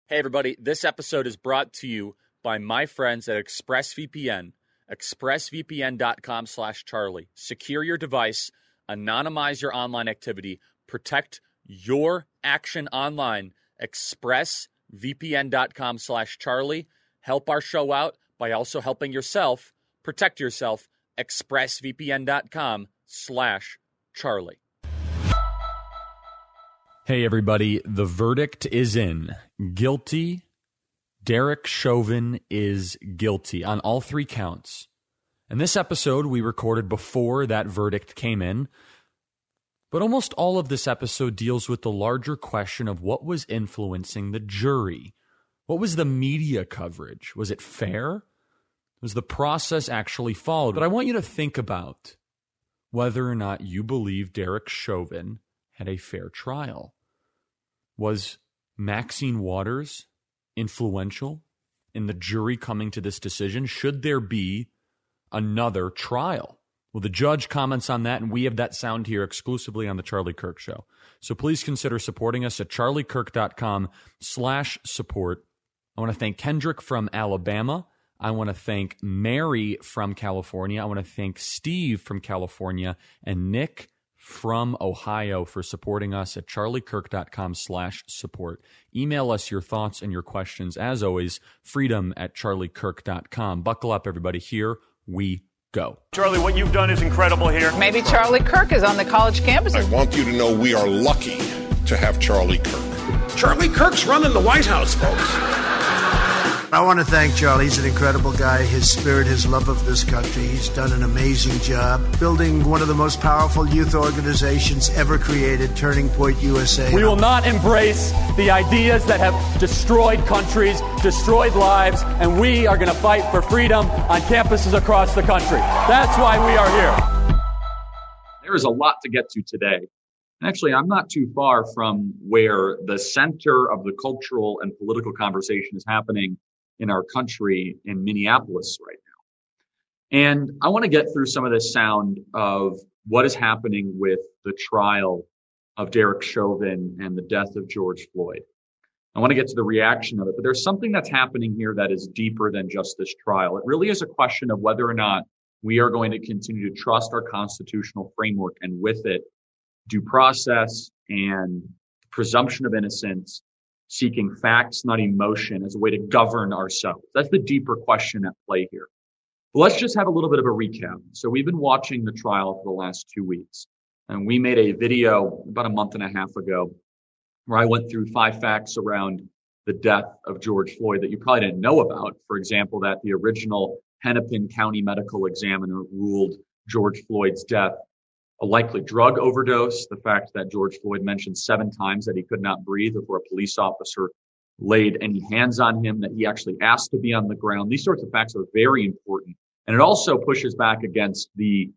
Hey everybody, this episode is brought to you by my friends at ExpressVPN, expressvpn.com/Charlie. Secure your device, anonymize your online activity, protect your action online. expressvpn.com/Charlie. Help our show out by also helping yourself. Protect yourself, expressvpn.com/Charlie. Hey everybody, the verdict is in. Guilty. Derek Chauvin is guilty on all three counts. And this episode we recorded before that verdict came in. But almost all of this episode deals with the larger question of what was influencing the jury. What was the media coverage? Was it fair? Was the process actually followed? But I want you to think about whether or not you believe Derek Chauvin had a fair trial. Was Maxine Waters influential in the jury coming to this decision? Should there be another trial? Well, the judge comments on that, and we have that sound here exclusively on The Charlie Kirk Show. So please consider supporting us at charliekirk.com/support. I want to thank Kendrick from Alabama. I want to thank Mary from California. I want to thank Steve from California and Nick from Ohio for supporting us at charliekirk.com/support. Email us your thoughts and your questions. As always, freedom@charliekirk.com. Buckle up, everybody. Here we go. Charlie, what you've done is incredible here. Maybe Charlie Kirk is on the college campus. I want you to know we are lucky to have Charlie Kirk. Charlie Kirk's running the White House, folks. I want to thank Charlie. He's an incredible guy. His spirit, his love of this country. He's done an amazing job building one of the most powerful youth organizations ever created, Turning Point USA. We will not embrace the ideas that have destroyed countries, destroyed lives, and we are going to fight for freedom on campuses across the country. That's why we are here. There is a lot to get to today. Actually, I'm not too far from where the center of the cultural and political conversation is happening in our country in Minneapolis right now. And I want to get through some of the sound of what is happening with the trial of Derek Chauvin and the death of George Floyd. I want to get to the reaction of it, but there's something that's happening here that is deeper than just this trial. It really is a question of whether or not we are going to continue to trust our constitutional framework, and with it, due process and presumption of innocence, seeking facts, not emotion, as a way to govern ourselves. That's the deeper question at play here. But let's just have a little bit of a recap. So we've been watching the trial for the last 2 weeks, and we made a video about a month and a half ago where I went through 5 facts around the death of George Floyd that you probably didn't know about. For example, that the original Hennepin County medical examiner ruled George Floyd's death a likely drug overdose, the fact that George Floyd mentioned 7 times that he could not breathe before a police officer laid any hands on him, that he actually asked to be on the ground. These sorts of facts are very important. And it also pushes back against the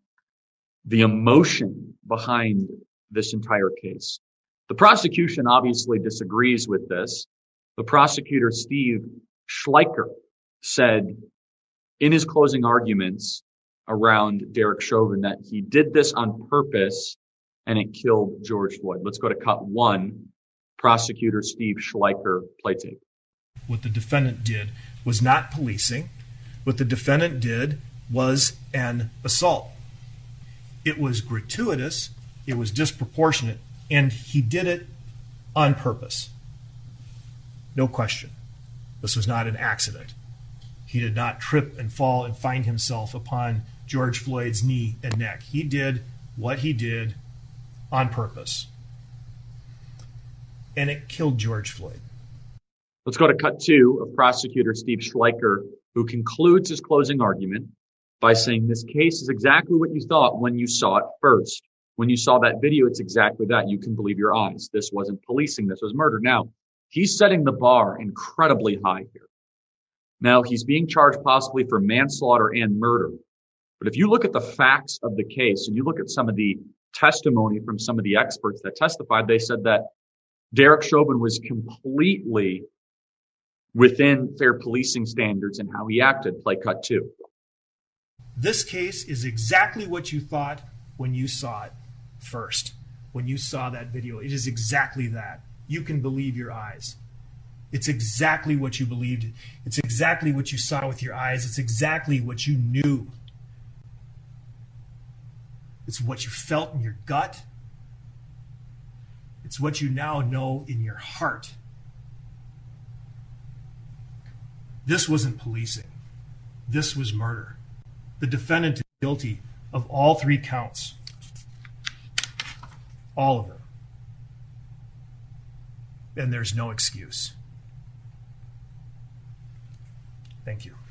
emotion behind this entire case. The prosecution obviously disagrees with this. The prosecutor, Steve Schleicher, said in his closing arguments around Derek Chauvin that he did this on purpose and it killed George Floyd. Let's go to cut 1. Prosecutor Steve Schleicher, play tape. What the defendant did was not policing. What the defendant did was an assault. It was gratuitous, it was disproportionate, and he did it on purpose. No question. This was not an accident. He did not trip and fall and find himself upon George Floyd's knee and neck. He did what he did on purpose. And it killed George Floyd. Let's go to cut 2 of prosecutor Steve Schleicher, who concludes his closing argument by saying this case is exactly what you thought when you saw it first. When you saw that video, it's exactly that. You can believe your eyes. This wasn't policing. This was murder. Now, he's setting the bar incredibly high here. Now, he's being charged possibly for manslaughter and murder. But if you look at the facts of the case and you look at some of the testimony from some of the experts that testified, they said that Derek Chauvin was completely within fair policing standards in how he acted. Play cut 2. This case is exactly what you thought when you saw it first, when you saw that video. It is exactly that. You can believe your eyes. It's exactly what you believed. It's exactly what you saw with your eyes. It's exactly what you knew. It's what you felt in your gut. It's what you now know in your heart. This wasn't policing. This was murder. The defendant is guilty of all 3 counts. All of them. And there's no excuse. Thank you.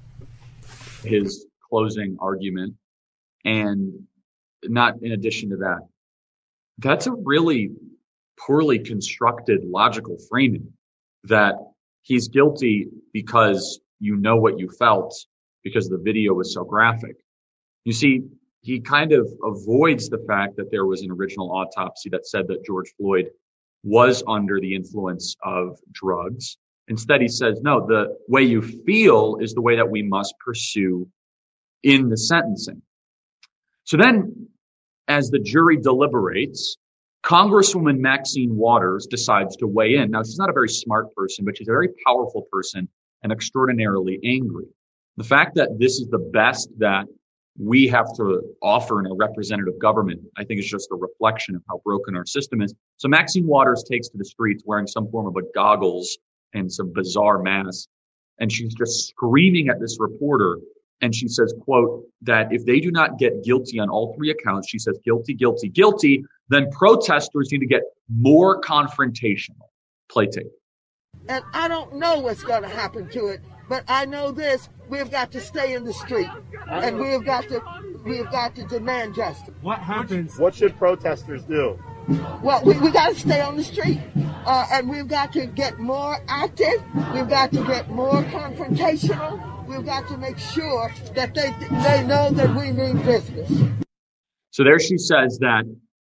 His closing argument, and not in addition to that, that's a really poorly constructed logical framing, that he's guilty because you know what you felt because the video was so graphic. You see, he kind of avoids the fact that there was an original autopsy that said that George Floyd was under the influence of drugs. Instead, he says, no, the way you feel is the way that we must pursue in the sentencing. So then, as the jury deliberates, Congresswoman Maxine Waters decides to weigh in. Now, she's not a very smart person, but she's a very powerful person and extraordinarily angry. The fact that this is the best that we have to offer in a representative government, I think, is just a reflection of how broken our system is. So Maxine Waters takes to the streets wearing some form of a goggles and some bizarre mask, and she's just screaming at this reporter. And she says, quote, that if they do not get guilty on all 3 accounts, she says, guilty, guilty, guilty, then protesters need to get more confrontational. Play tape. And I don't know what's going to happen to it, but I know this: we've got to stay in the street, and we've got to demand justice. What happens? What should protesters do? Well, we got to stay on the street, and we've got to get more active. We've got to get more confrontational. We've got to make sure that they know that we mean business. So there she says that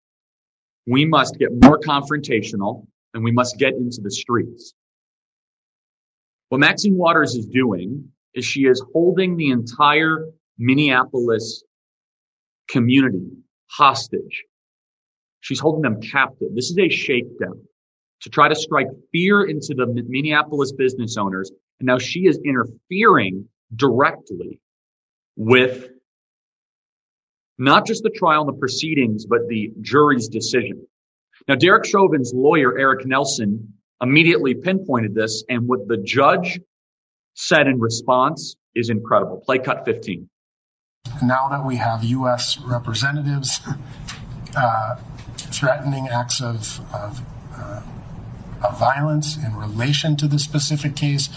we must get more confrontational and we must get into the streets. What Maxine Waters is doing is she is holding the entire Minneapolis community hostage. She's holding them captive. This is a shakedown to try to strike fear into the Minneapolis business owners. And now she is interfering directly with not just the trial and the proceedings, but the jury's decision. Now, Derek Chauvin's lawyer, Eric Nelson, immediately pinpointed this, and what the judge said in response is incredible. Play cut 15. Now that we have U.S. representatives threatening acts of violence in relation to the specific case,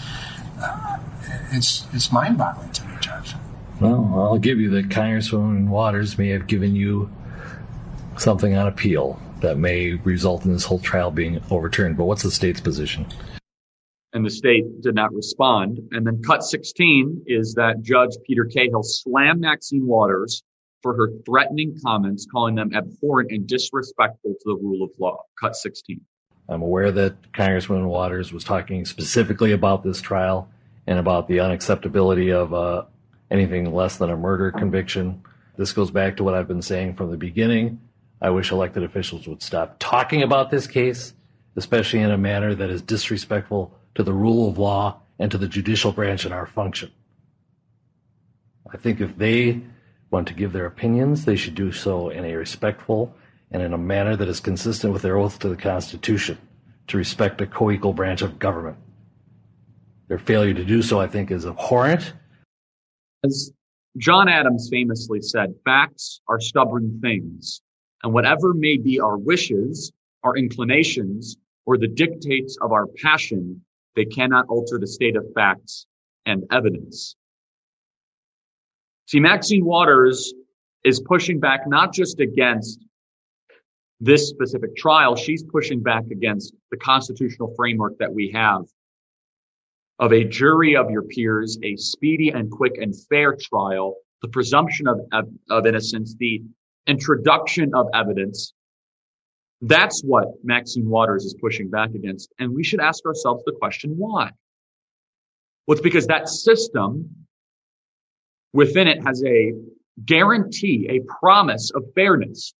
it's mind-boggling to me, Judge. Well, I'll give you that Congresswoman Waters may have given you something on appeal that may result in this whole trial being overturned. But what's the state's position? And the state did not respond. And then cut 16 is that Judge Peter Cahill slammed Maxine Waters for her threatening comments, calling them abhorrent and disrespectful to the rule of law. Cut 16. I'm aware that Congresswoman Waters was talking specifically about this trial and about the unacceptability of anything less than a murder conviction. This goes back to what I've been saying from the beginning. I wish elected officials would stop talking about this case, especially in a manner that is disrespectful to the rule of law and to the judicial branch and our function. I think if they want to give their opinions, they should do so in a respectful and in a manner that is consistent with their oath to the Constitution, to respect a co-equal branch of government. Their failure to do so, I think, is abhorrent. As John Adams famously said, facts are stubborn things, and whatever may be our wishes, our inclinations, or the dictates of our passion, they cannot alter the state of facts and evidence. See, Maxine Waters is pushing back not just against this specific trial, she's pushing back against the constitutional framework that we have of a jury of your peers, a speedy and quick and fair trial, the presumption of innocence, the introduction of evidence. That's what Maxine Waters is pushing back against. And we should ask ourselves the question, why? Well, it's because that system within it has a guarantee, a promise of fairness.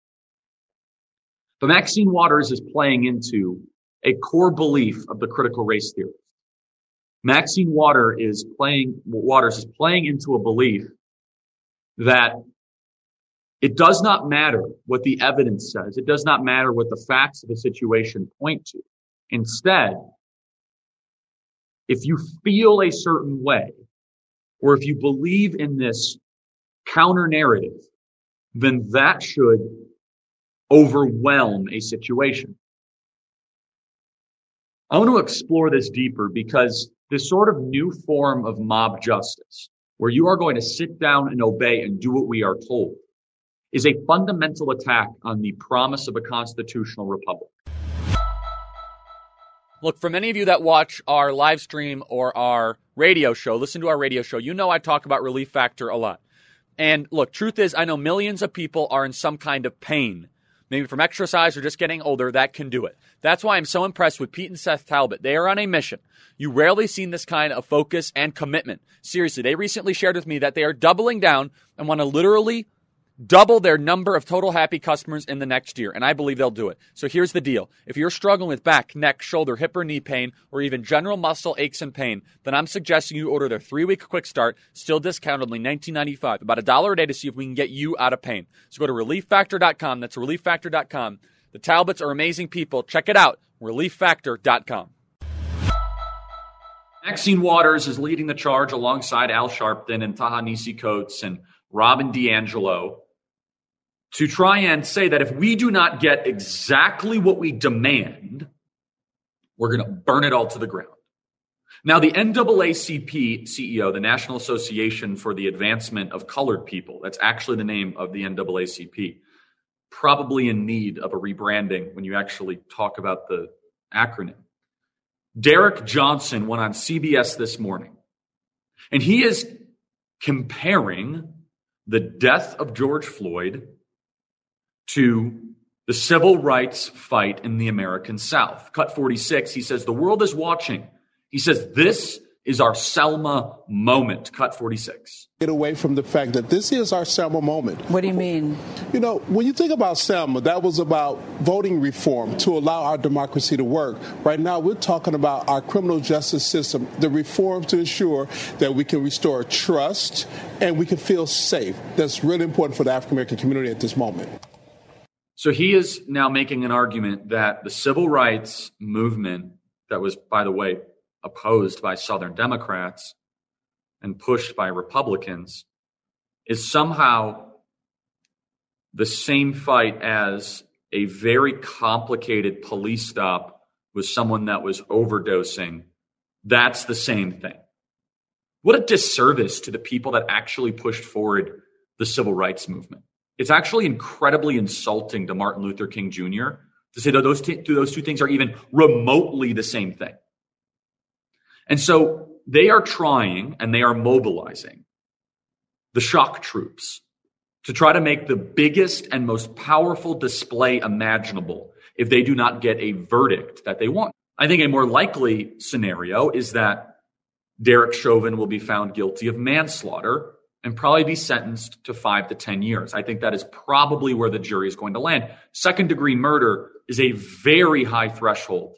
But Maxine Waters is playing into a core belief of the critical race theory. Maxine Waters is playing into a belief that it does not matter what the evidence says. It does not matter what the facts of the situation point to. Instead, if you feel a certain way, or if you believe in this counter narrative, then that should overwhelm a situation. I want to explore this deeper because this sort of new form of mob justice, where you are going to sit down and obey and do what we are told, is a fundamental attack on the promise of a constitutional republic. Look, for many of you that watch our live stream or our radio show, listen to our radio show, you know I talk about Relief Factor a lot. And look, truth is, I know millions of people are in some kind of pain, maybe from exercise or just getting older, that can do it. That's why I'm so impressed with Pete and Seth Talbot. They are on a mission. You rarely seen this kind of focus and commitment. Seriously, they recently shared with me that they are doubling down and want to literally double their number of total happy customers in the next year, and I believe they'll do it. So here's the deal. If you're struggling with back, neck, shoulder, hip, or knee pain, or even general muscle aches and pain, then I'm suggesting you order their 3-week quick start, still discounted, only $19.95, about $1 a day to see if we can get you out of pain. So go to ReliefFactor.com. That's ReliefFactor.com. The Talbots are amazing people. Check it out, ReliefFactor.com. Maxine Waters is leading the charge alongside Al Sharpton and Ta-Nehisi Coates and Robin DiAngelo to try and say that if we do not get exactly what we demand, we're going to burn it all to the ground. Now, the NAACP CEO, the National Association for the Advancement of Colored People, that's actually the name of the NAACP, probably in need of a rebranding when you actually talk about the acronym. Derek Johnson went on CBS this morning, and he is comparing the death of George Floyd to the civil rights fight in the American South. Cut 46, he says, the world is watching. He says, this is our Selma moment. Cut 46. Get away from the fact that this is our Selma moment. What do you mean? You know, when you think about Selma, that was about voting reform to allow our democracy to work. Right now, we're talking about our criminal justice system, the reform to ensure that we can restore trust and we can feel safe. That's really important for the African American community at this moment. So he is now making an argument that the civil rights movement that was, by the way, opposed by Southern Democrats and pushed by Republicans is somehow the same fight as a very complicated police stop with someone that was overdosing. That's the same thing. What a disservice to the people that actually pushed forward the civil rights movement. It's actually incredibly insulting to Martin Luther King Jr. to say that those two things are even remotely the same thing. And so they are trying and they are mobilizing the shock troops to try to make the biggest and most powerful display imaginable if they do not get a verdict that they want. I think a more likely scenario is that Derek Chauvin will be found guilty of manslaughter and probably be sentenced to 5 to 10 years. I think that is probably where the jury is going to land. Second-degree murder is a very high threshold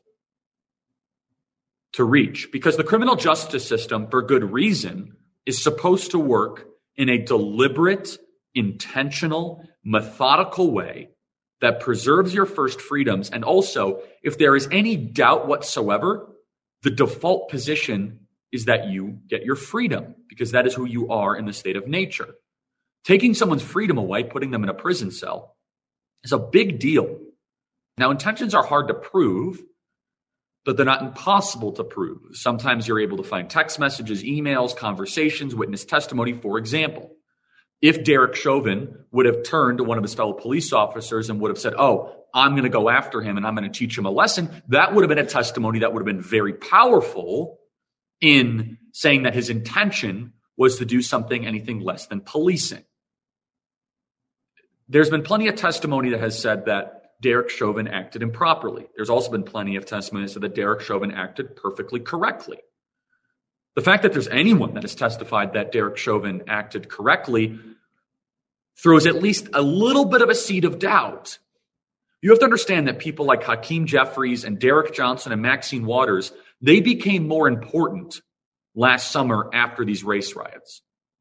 to reach because the criminal justice system, for good reason, is supposed to work in a deliberate, intentional, methodical way that preserves your first freedoms. And also, if there is any doubt whatsoever, the default position is that you get your freedom because that is who you are in the state of nature. Taking someone's freedom away, putting them in a prison cell, is a big deal. Now, intentions are hard to prove, but they're not impossible to prove. Sometimes you're able to find text messages, emails, conversations, witness testimony. For example, if Derek Chauvin would have turned to one of his fellow police officers and would have said, oh, I'm going to go after him and I'm going to teach him a lesson, that would have been a testimony that would have been very powerful in saying that his intention was to do something anything less than policing. There's been plenty of testimony that has said that Derek Chauvin acted improperly. There's also been plenty of testimony that said that Derek Chauvin acted perfectly correctly. The fact that there's anyone that has testified that Derek Chauvin acted correctly throws at least a little bit of a seed of doubt. You have to understand that people like Hakeem Jeffries and Derek Johnson and Maxine Waters, they became more important last summer after these race riots.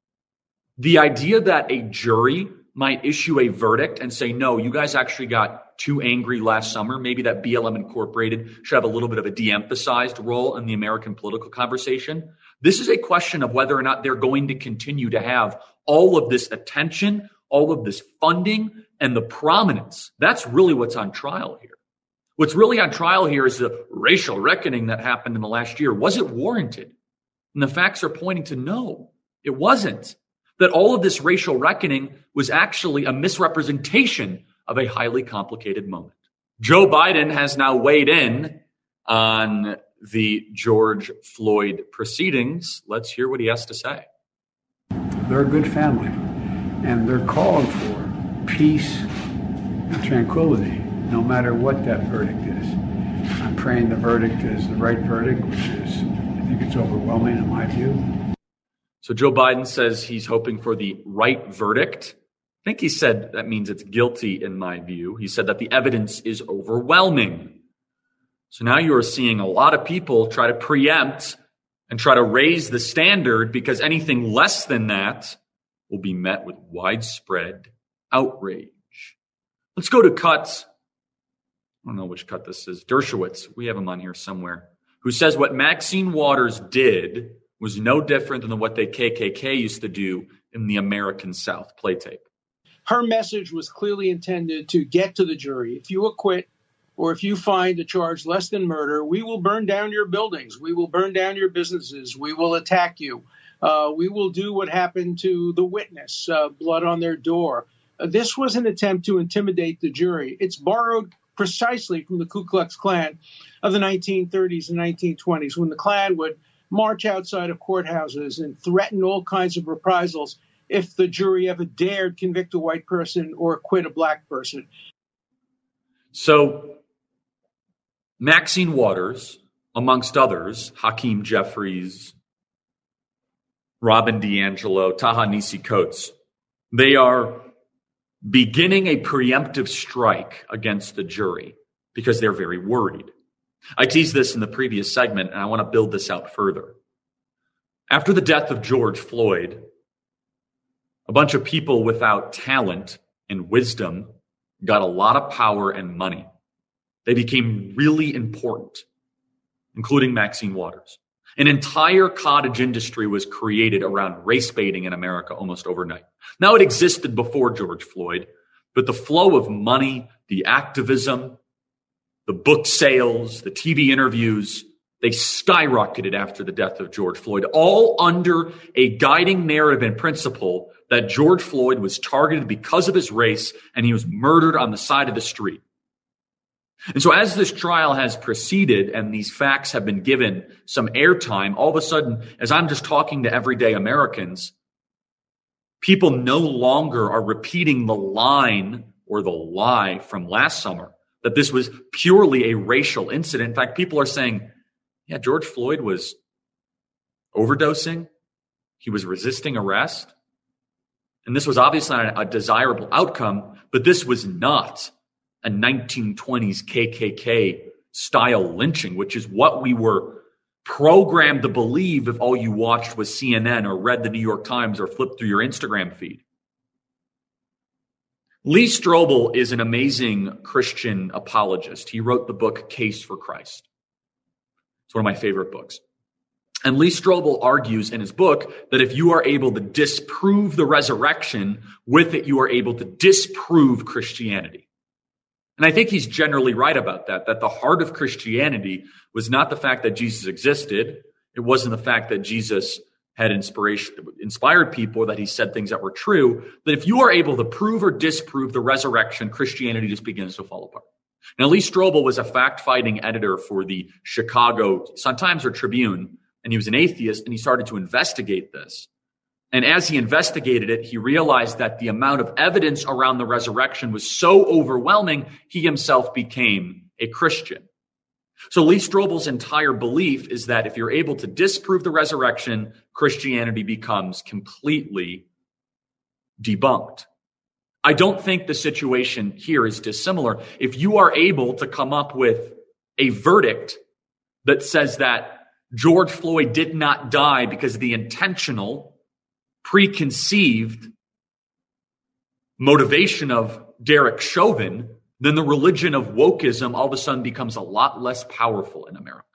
The idea that a jury might issue a verdict and say, no, you guys actually got too angry last summer. Maybe that BLM Incorporated should have a little bit of a de-emphasized role in the American political conversation. This is a question of whether or not they're going to continue to have all of this attention, all of this funding, and the prominence. That's really what's on trial here. What's really on trial here is the racial reckoning that happened in the last year. Was it warranted? And the facts are pointing to no, it wasn't. That all of this racial reckoning was actually a misrepresentation of a highly complicated moment. Joe Biden has now weighed in on the George Floyd proceedings. Let's hear what he has to say. They're a good family, and they're calling for peace and tranquility, no matter what that verdict is. I'm praying the verdict is the right verdict, which is, I think it's overwhelming in my view. So Joe Biden says he's hoping for the right verdict. I think he said that means it's guilty in my view. He said that the evidence is overwhelming. So now you are seeing a lot of people try to preempt and try to raise the standard because anything less than that will be met with widespread outrage. Let's go to Cuts. I don't know which cut this is. Dershowitz. We have him on here somewhere. Who says what Maxine Waters did was no different than what the KKK used to do in the American South. Play tape. Her message was clearly intended to get to the jury. If you acquit or if you find a charge less than murder, we will burn down your buildings. We will burn down your businesses. We will attack you. We will do what happened to the witness, blood on their door. This was an attempt to intimidate the jury. It's borrowed precisely from the Ku Klux Klan of the 1930s and 1920s, when the Klan would march outside of courthouses and threaten all kinds of reprisals if the jury ever dared convict a white person or acquit a black person. So Maxine Waters, amongst others, Hakeem Jeffries, Robin DiAngelo, Ta-Nehisi Coates, they are beginning a preemptive strike against the jury because they're very worried. I teased this in the previous segment, and I want to build this out further. After the death of George Floyd, a bunch of people without talent and wisdom got a lot of power and money. They became really important, including Maxine Waters. An entire cottage industry was created around race baiting in America almost overnight. Now, it existed before George Floyd, but the flow of money, the activism, the book sales, the TV interviews, they skyrocketed after the death of George Floyd, all under a guiding narrative and principle that George Floyd was targeted because of his race and he was murdered on the side of the street. And so as this trial has proceeded and these facts have been given some airtime, all of a sudden, as I'm just talking to everyday Americans, people no longer are repeating the line or the lie from last summer that this was purely a racial incident. In fact, people are saying, yeah, George Floyd was overdosing. He was resisting arrest. And this was obviously not a desirable outcome, but this was not a 1920s KKK style lynching, which is what we were programmed to believe if all you watched was CNN or read the New York Times or flipped through your Instagram feed. Lee Strobel is an amazing Christian apologist. He wrote the book Case for Christ. It's one of my favorite books. And Lee Strobel argues in his book that if you are able to disprove the resurrection, with it you are able to disprove Christianity. And I think he's generally right about that the heart of Christianity was not the fact that Jesus existed. It wasn't the fact that Jesus had inspired people, that he said things that were true. That if you are able to prove or disprove the resurrection, Christianity just begins to fall apart. Now, Lee Strobel was a fact-finding editor for the Chicago Sun-Times or Tribune, and he was an atheist, and he started to investigate this. And as he investigated it, he realized that the amount of evidence around the resurrection was so overwhelming, he himself became a Christian. So Lee Strobel's entire belief is that if you're able to disprove the resurrection, Christianity becomes completely debunked. I don't think the situation here is dissimilar. If you are able to come up with a verdict that says that George Floyd did not die because of the intentional, preconceived motivation of Derek Chauvin, then the religion of wokeism all of a sudden becomes a lot less powerful in America.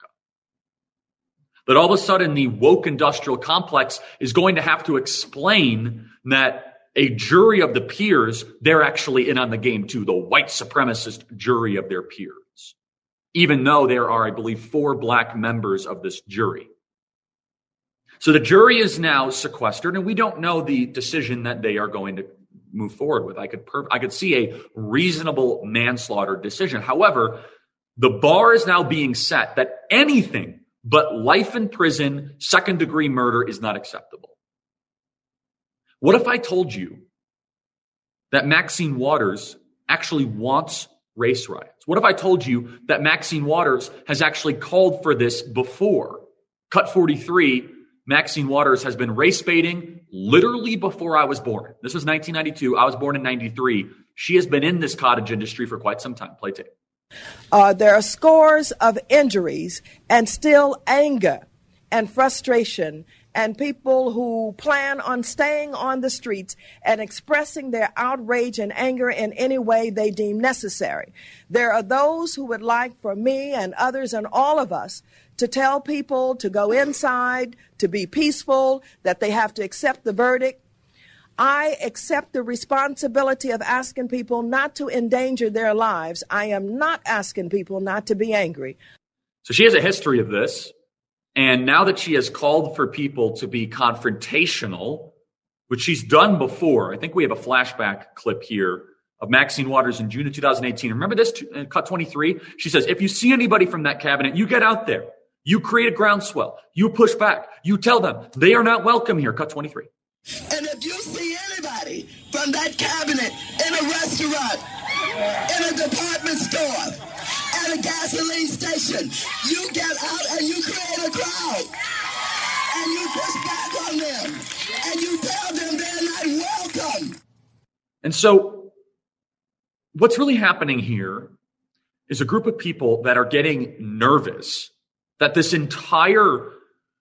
That all of a sudden the woke industrial complex is going to have to explain that a jury of the peers, they're actually in on the game too, the white supremacist jury of their peers, even though there are, I believe, 4 black members of this jury. So the jury is now sequestered, and we don't know the decision that they are going to move forward with. I could see a reasonable manslaughter decision. However, the bar is now being set that anything but life in prison, second-degree murder is not acceptable. What if I told you that Maxine Waters actually wants race riots? What if I told you that Maxine Waters has actually called for this before? Cut 43, Maxine Waters has been race baiting literally before I was born. This was 1992. I was born in 93. She has been in this cottage industry for quite some time. Play tape. There are scores of injuries and still anger and frustration and people who plan on staying on the streets and expressing their outrage and anger in any way they deem necessary. There are those who would like for me and others and all of us to tell people to go inside, to be peaceful, that they have to accept the verdict. I accept the responsibility of asking people not to endanger their lives. I am not asking people not to be angry. So she has a history of this. And now that she has called for people to be confrontational, which she's done before, I think we have a flashback clip here of Maxine Waters in June of 2018. Remember this, cut 23? She says, if you see anybody from that cabinet, you get out there. You create a groundswell. You push back. You tell them they are not welcome here. Cut 23. And if you see anybody from that cabinet in a restaurant, in a department store, at a gasoline station, you get out and you create a crowd. And you push back on them. And you tell them they're not welcome. And so what's really happening here is a group of people that are getting nervous that this entire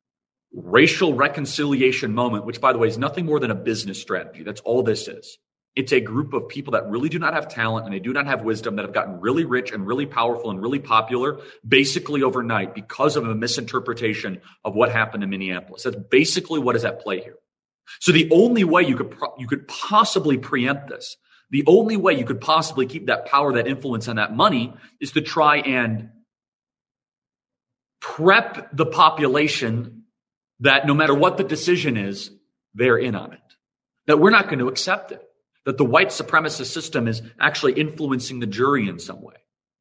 racial reconciliation moment, which, by the way, is nothing more than a business strategy. That's all this is. It's a group of people that really do not have talent and they do not have wisdom, that have gotten really rich and really powerful and really popular basically overnight because of a misinterpretation of what happened in Minneapolis. That's basically what is at play here. So the only way you could possibly preempt this, the only way you could possibly keep that power, that influence, and that money is to try and prep the population that no matter what the decision is, they're in on it. That we're not going to accept it. That the white supremacist system is actually influencing the jury in some way.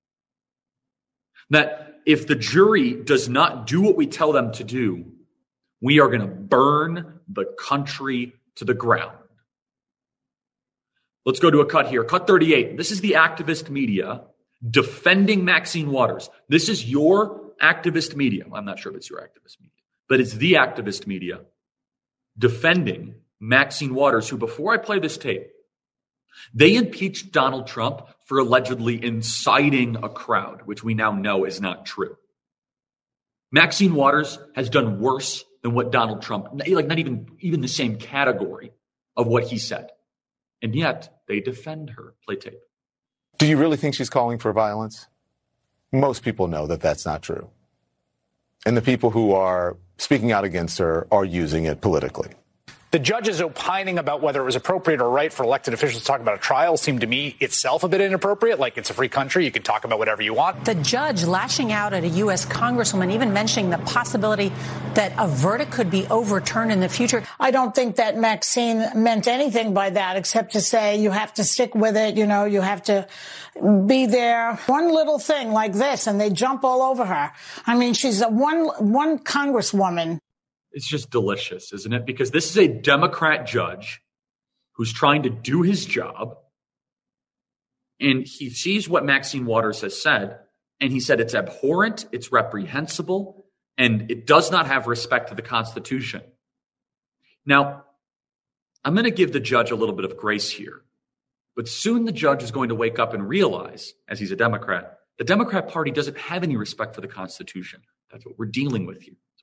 That if the jury does not do what we tell them to do, we are going to burn the country to the ground. Let's go to a cut here. Cut 38. This is the activist media defending Maxine Waters. This is your activist media. I'm not sure if it's your activist media, but it's the activist media defending Maxine Waters, who, before I play this tape, they impeached Donald Trump for allegedly inciting a crowd, which we now know is not true. Maxine Waters has done worse than what Donald Trump, like not even the same category of what he said. And yet they defend her. Play tape. Do you really think she's calling for violence? Most people know that that's not true. And the people who are speaking out against her are using it politically. The judges opining about whether it was appropriate or right for elected officials to talk about a trial seemed to me itself a bit inappropriate. Like, it's a free country. You can talk about whatever you want. The judge lashing out at a U.S. congresswoman, even mentioning the possibility that a verdict could be overturned in the future. I don't think that Maxine meant anything by that except to say you have to stick with it. You know, you have to be there. One little thing like this and they jump all over her. I mean, she's one congresswoman. It's just delicious, isn't it? Because this is a Democrat judge who's trying to do his job. And he sees what Maxine Waters has said. And he said it's abhorrent, it's reprehensible, and it does not have respect to the Constitution. Now, I'm going to give the judge a little bit of grace here. But soon the judge is going to wake up and realize, as he's a Democrat, the Democrat Party doesn't have any respect for the Constitution. That's what we're dealing with here.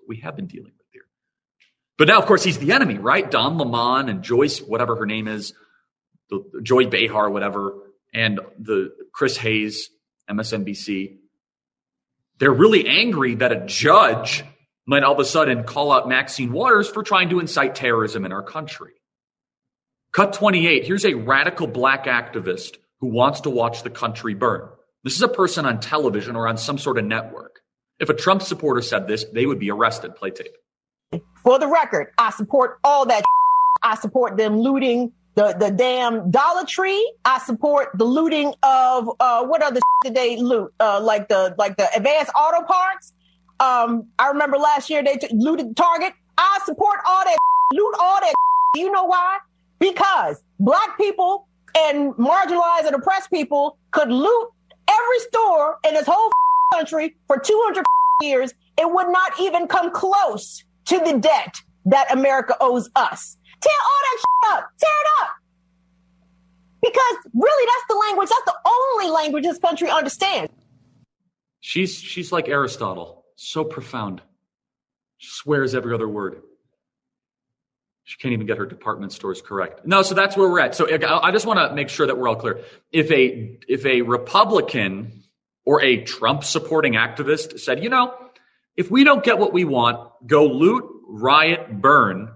what we have been dealing with here. But now, of course, he's the enemy, right? Don Lemon and Joyce, whatever her name is, Joy Behar, whatever, and the Chris Hayes, MSNBC. They're really angry that a judge might all of a sudden call out Maxine Waters for trying to incite terrorism in our country. Cut 28. Here's a radical black activist who wants to watch the country burn. This is a person on television or on some sort of network. If a Trump supporter said this, they would be arrested. Play tape. For the record, I support all that. I support them looting the damn Dollar Tree. I support the looting of what other did they loot? Like the advanced auto parts. I remember last year they looted Target. I support all that. Loot all that. Do you know why? Because black people and marginalized and oppressed people could loot every store in this whole country for 200 years. It would not even come close to the debt that America owes us. Tear all that up. Tear it up. Because really, that's the language. That's the only language this country understands. She's like Aristotle. So profound. She swears every other word. She can't even get her department stores correct. No, so that's where we're at. So I just want to make sure that we're all clear. If a Republican or a Trump supporting activist said, if we don't get what we want, go loot, riot, burn,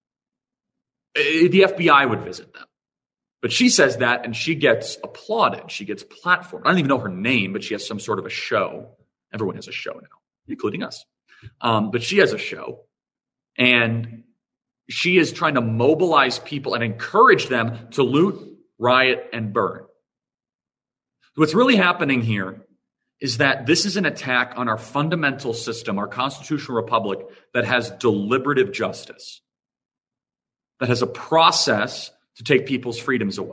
the FBI would visit them. But she says that and she gets applauded. She gets platformed. I don't even know her name, but she has some sort of a show. Everyone has a show now, including us. But she has a show. And she is trying to mobilize people and encourage them to loot, riot, and burn. What's really happening here is that this is an attack on our fundamental system, our constitutional republic that has deliberative justice, that has a process to take people's freedoms away.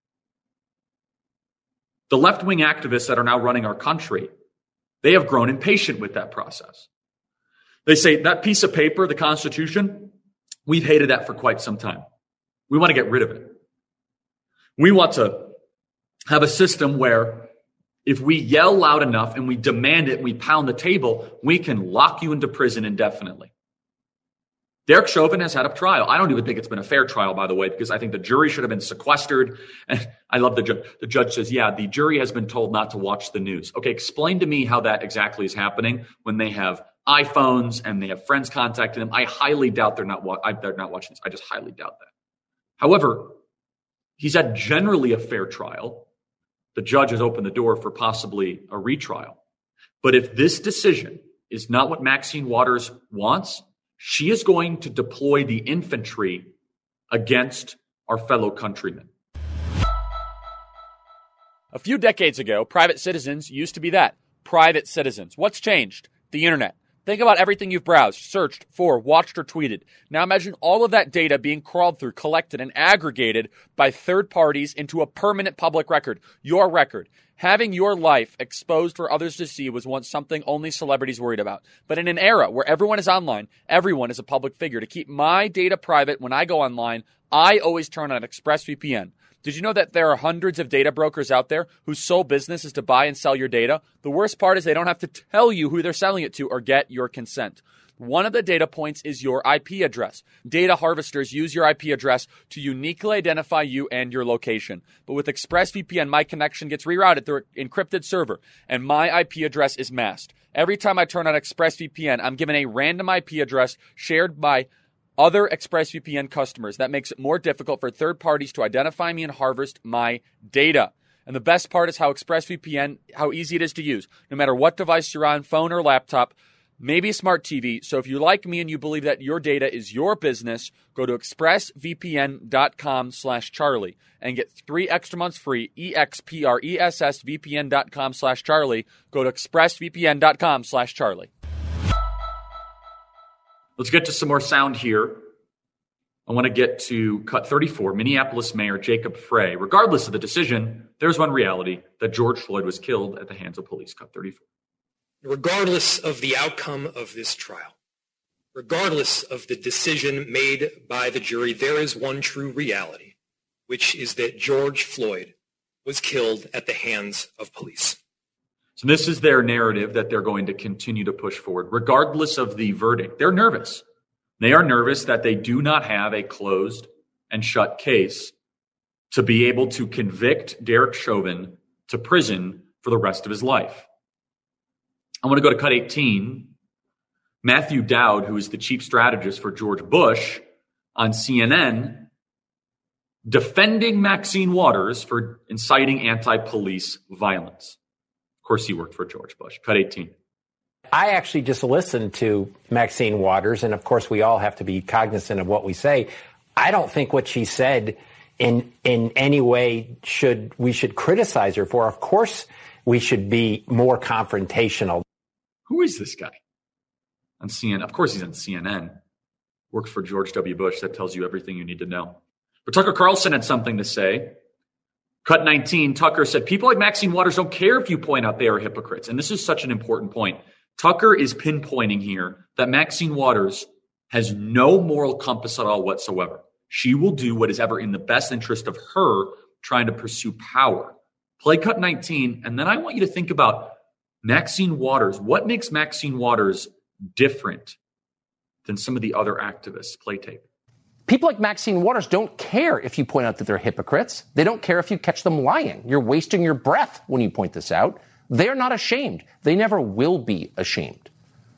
The left-wing activists that are now running our country, they have grown impatient with that process. They say that piece of paper, the Constitution, we've hated that for quite some time. We want to get rid of it. We want to have a system where if we yell loud enough and we demand it and we pound the table, we can lock you into prison indefinitely. Derek Chauvin has had a trial. I don't even think it's been a fair trial, by the way, because I think the jury should have been sequestered. And I love the judge. The judge says, yeah, the jury has been told not to watch the news. Okay, explain to me how that exactly is happening when they have iPhones and they have friends contacting them. I highly doubt they're not watching this. I just highly doubt that. However, he's had generally a fair trial. The judge has opened the door for possibly a retrial. But if this decision is not what Maxine Waters wants, she is going to deploy the infantry against our fellow countrymen. A few decades ago, private citizens used to be that. Private citizens. What's changed? The internet. Think about everything you've browsed, searched for, watched, or tweeted. Now imagine all of that data being crawled through, collected, and aggregated by third parties into a permanent public record. Your record. Having your life exposed for others to see was once something only celebrities worried about. But in an era where everyone is online, everyone is a public figure. To keep my data private when I go online, I always turn on ExpressVPN. Did you know that there are hundreds of data brokers out there whose sole business is to buy and sell your data? The worst part is they don't have to tell you who they're selling it to or get your consent. One of the data points is your IP address. Data harvesters use your IP address to uniquely identify you and your location. But with ExpressVPN, my connection gets rerouted through an encrypted server, and my IP address is masked. Every time I turn on ExpressVPN, I'm given a random IP address shared by other ExpressVPN customers. That makes it more difficult for third parties to identify me and harvest my data. And the best part is how ExpressVPN, how easy it is to use. No matter what device you're on, phone or laptop, maybe a smart TV. So if you like me and you believe that your data is your business, go to expressvpn.com/Charlie and get 3 extra months free. expressvpn.com/Charlie. Go to expressvpn.com/Charlie. Let's get to some more sound here. I want to get to cut 34. Minneapolis Mayor Jacob Frey. Regardless of the decision, there's one reality, that George Floyd was killed at the hands of police. Cut 34. Regardless of the outcome of this trial, regardless of the decision made by the jury, there is one true reality, which is that George Floyd was killed at the hands of police. So this is their narrative that they're going to continue to push forward, regardless of the verdict. They're nervous. They are nervous that they do not have a closed and shut case to be able to convict Derek Chauvin to prison for the rest of his life. I want to go to cut 18. Matthew Dowd, who is the chief strategist for George Bush on CNN, defending Maxine Waters for inciting anti-police violence. Of course, he worked for George Bush. Cut 18. I actually just listened to Maxine Waters, and of course, we all have to be cognizant of what we say. I don't think what she said in any way we should criticize her for. Of course, we should be more confrontational. Who is this guy? On CNN. Of course, he's on CNN. Worked for George W. Bush. That tells you everything you need to know. But Tucker Carlson had something to say. Cut 19, Tucker said, people like Maxine Waters don't care if you point out they are hypocrites. And this is such an important point. Tucker is pinpointing here that Maxine Waters has no moral compass at all whatsoever. She will do what is ever in the best interest of her trying to pursue power. Play cut 19, and then I want you to think about Maxine Waters. What makes Maxine Waters different than some of the other activists? Play tape. People like Maxine Waters don't care if you point out that they're hypocrites. They don't care if you catch them lying. You're wasting your breath when you point this out. They're not ashamed. They never will be ashamed.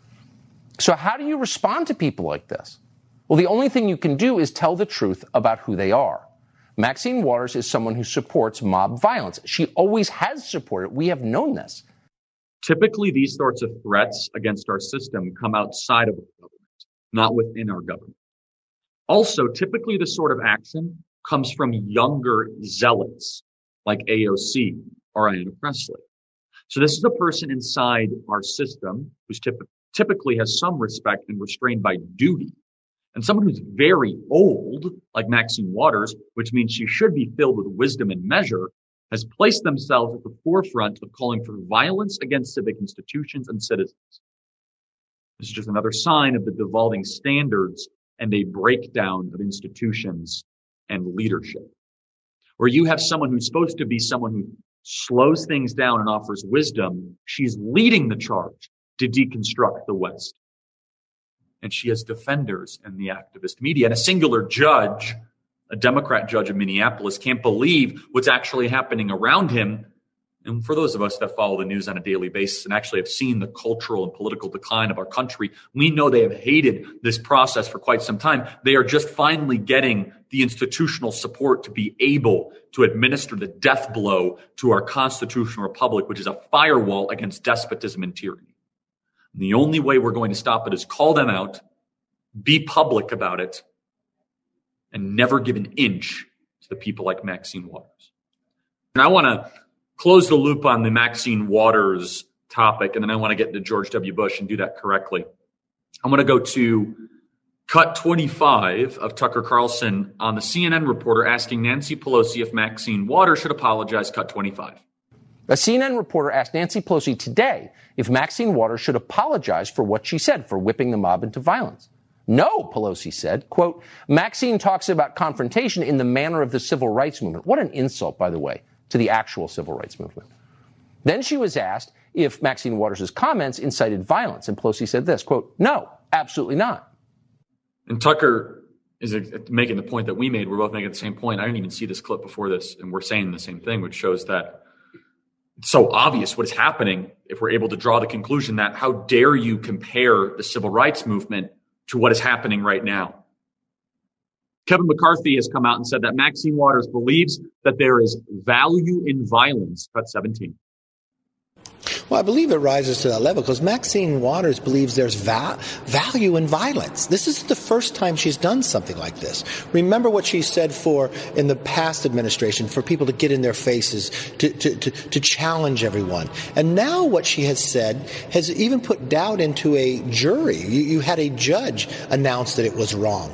So how do you respond to people like this? Well, the only thing you can do is tell the truth about who they are. Maxine Waters is someone who supports mob violence. She always has supported it. We have known this. Typically, these sorts of threats against our system come outside of our government, not within our government. Also, typically this sort of action comes from younger zealots like AOC or Ayanna Pressley. So this is a person inside our system who's typically has some respect and restrained by duty. And someone who's very old, like Maxine Waters, which means she should be filled with wisdom and measure, has placed themselves at the forefront of calling for violence against civic institutions and citizens. This is just another sign of the devolving standards and a breakdown of institutions and leadership. Where you have someone who's supposed to be someone who slows things down and offers wisdom, she's leading the charge to deconstruct the West. And she has defenders in the activist media. And a singular judge, a Democrat judge in Minneapolis, can't believe what's actually happening around him. And for those of us that follow the news on a daily basis and actually have seen the cultural and political decline of our country, we know they have hated this process for quite some time. They are just finally getting the institutional support to be able to administer the death blow to our constitutional republic, which is a firewall against despotism and tyranny. And the only way we're going to stop it is call them out, be public about it, and never give an inch to the people like Maxine Waters. And I want to close the loop on the Maxine Waters topic, and then I want to get into George W. Bush and do that correctly. I'm going to go to cut 25 of Tucker Carlson on the CNN reporter asking Nancy Pelosi if Maxine Waters should apologize. Cut 25. A CNN reporter asked Nancy Pelosi today if Maxine Waters should apologize for what she said for whipping the mob into violence. No, Pelosi said, quote, Maxine talks about confrontation in the manner of the civil rights movement. What an insult, by the way, to the actual civil rights movement. Then she was asked if Maxine Waters' comments incited violence, and Pelosi said this, quote, no, absolutely not. And Tucker is making the point that we made. We're both making the same point. I didn't even see this clip before this, and we're saying the same thing, which shows that it's so obvious what is happening if we're able to draw the conclusion that how dare you compare the civil rights movement to what is happening right now. Kevin McCarthy has come out and said that Maxine Waters believes that there is value in violence. Cut 17. Well, I believe it rises to that level because Maxine Waters believes there's value in violence. This is the first time she's done something like this. Remember what she said in the past administration for people to get in their faces, to challenge everyone. And now what she has said has even put doubt into a jury. You had a judge announce that it was wrong.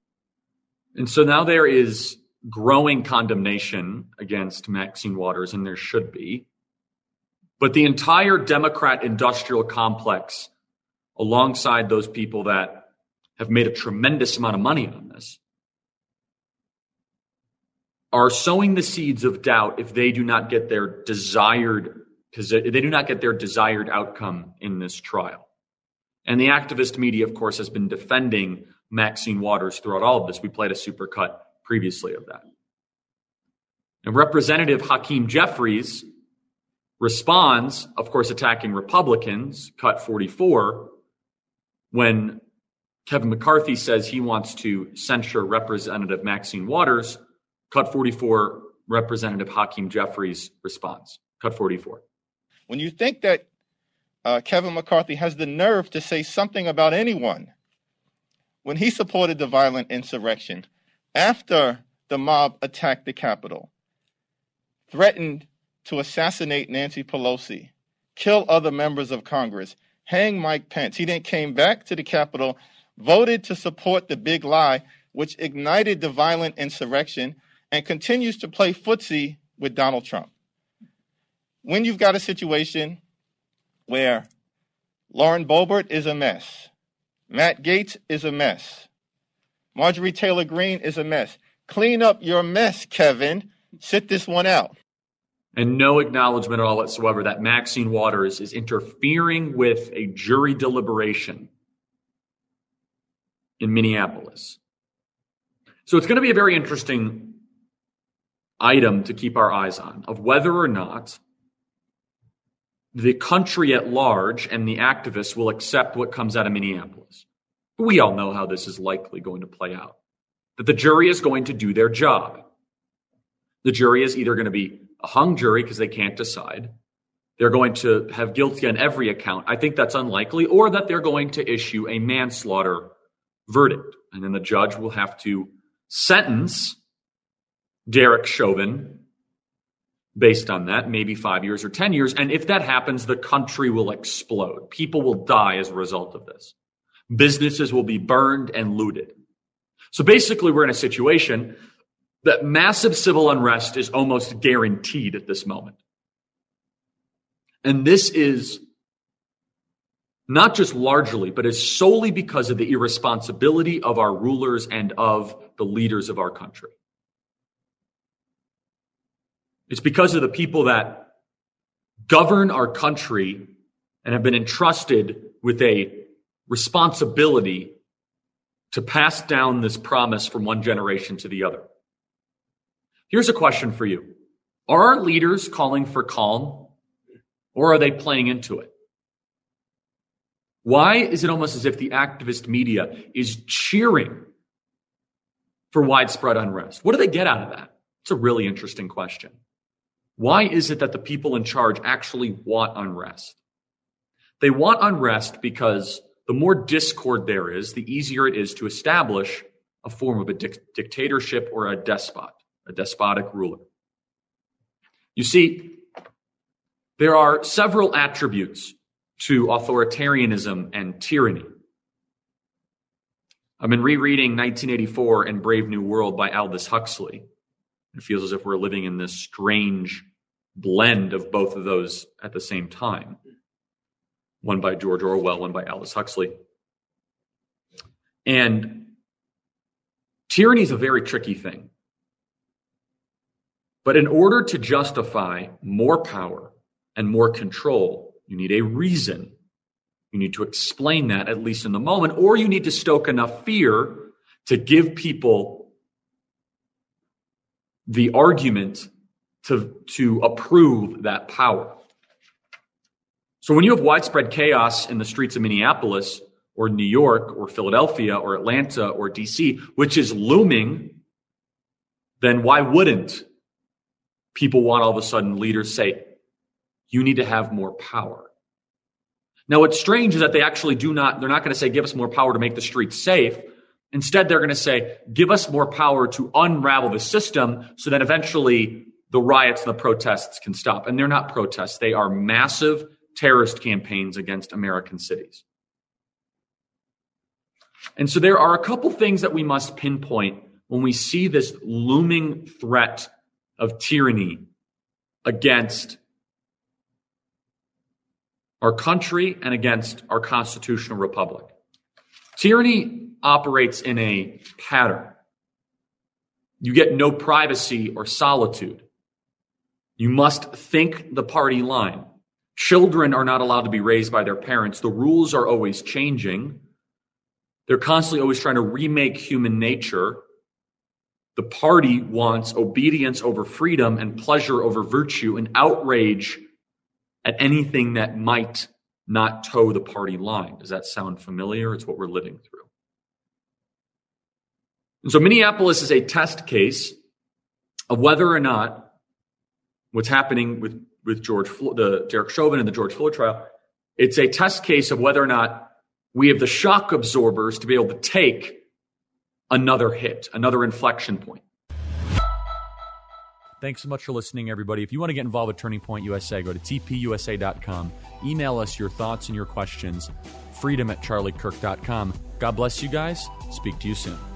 And so now there is growing condemnation against Maxine Waters, and there should be. But the entire Democrat industrial complex, alongside those people that have made a tremendous amount of money on this, are sowing the seeds of doubt if they do not get their desired because they do not get their desired outcome in this trial. And the activist media, of course, has been defending Maxine Waters throughout all of this. We played a supercut previously of that. And Representative Hakeem Jeffries responds, of course, attacking Republicans, cut 44, when Kevin McCarthy says he wants to censure Representative Maxine Waters. Cut 44, Representative Hakeem Jeffries responds. Cut 44. When you think that Kevin McCarthy has the nerve to say something about anyone, when he supported the violent insurrection after the mob attacked the Capitol, threatened to assassinate Nancy Pelosi, kill other members of Congress, hang Mike Pence. He then came back to the Capitol, voted to support the big lie, which ignited the violent insurrection, and continues to play footsie with Donald Trump. When you've got a situation where Lauren Boebert is a mess, Matt Gaetz is a mess, Marjorie Taylor Greene is a mess, clean up your mess, Kevin. Sit this one out. And no acknowledgement at all whatsoever that Maxine Waters is interfering with a jury deliberation in Minneapolis. So it's going to be a very interesting item to keep our eyes on, of whether or not the country at large and the activists will accept what comes out of Minneapolis. But we all know how this is likely going to play out. That the jury is going to do their job. The jury is either going to be a hung jury because they can't decide. They're going to have guilty on every account. I think that's unlikely. Or that they're going to issue a manslaughter verdict. And then the judge will have to sentence Derek Chauvin based on that, maybe 5 years or 10 years. And if that happens, the country will explode. People will die as a result of this. Businesses will be burned and looted. So basically, we're in a situation that massive civil unrest is almost guaranteed at this moment. And this is not just largely, but is solely because of the irresponsibility of our rulers and of the leaders of our country. It's because of the people that govern our country and have been entrusted with a responsibility to pass down this promise from one generation to the other. Here's a question for you. Are our leaders calling for calm, or are they playing into it? Why is it almost as if the activist media is cheering for widespread unrest? What do they get out of that? It's a really interesting question. Why is it that the people in charge actually want unrest? They want unrest because the more discord there is, the easier it is to establish a form of a dictatorship or a despot, a despotic ruler. You see, there are several attributes to authoritarianism and tyranny. I've been rereading 1984 and Brave New World by Aldous Huxley. It feels as if we're living in this strange blend of both of those at the same time. One by George Orwell, one by Aldous Huxley. And tyranny is a very tricky thing. But in order to justify more power and more control, you need a reason. You need to explain that, at least in the moment, or you need to stoke enough fear to give people the argument to approve that power. So when you have widespread chaos in the streets of Minneapolis or New York or Philadelphia or Atlanta or DC, which is looming, then why wouldn't people want all of a sudden leaders say, you need to have more power? Now, what's strange is that they actually they're not going to say, give us more power to make the streets safe. Instead, they're going to say, give us more power to unravel the system so that eventually the riots and the protests can stop. And they're not protests. They are massive terrorist campaigns against American cities. And so there are a couple things that we must pinpoint when we see this looming threat of tyranny against our country and against our constitutional republic. Tyranny operates in a pattern. You get no privacy or solitude. You must think the party line. Children are not allowed to be raised by their parents. The rules are always changing. They're constantly always trying to remake human nature. The party wants obedience over freedom and pleasure over virtue and outrage at anything that might not toe the party line. Does that sound familiar? It's what we're living through. And so Minneapolis is a test case of whether or not what's happening with the Derek Chauvin and the George Floyd trial, it's a test case of whether or not we have the shock absorbers to be able to take another hit, another inflection point. Thanks so much for listening, everybody. If you want to get involved with Turning Point USA, go to tpusa.com. Email us your thoughts and your questions. freedom@charliekirk.com. God bless you guys. Speak to you soon.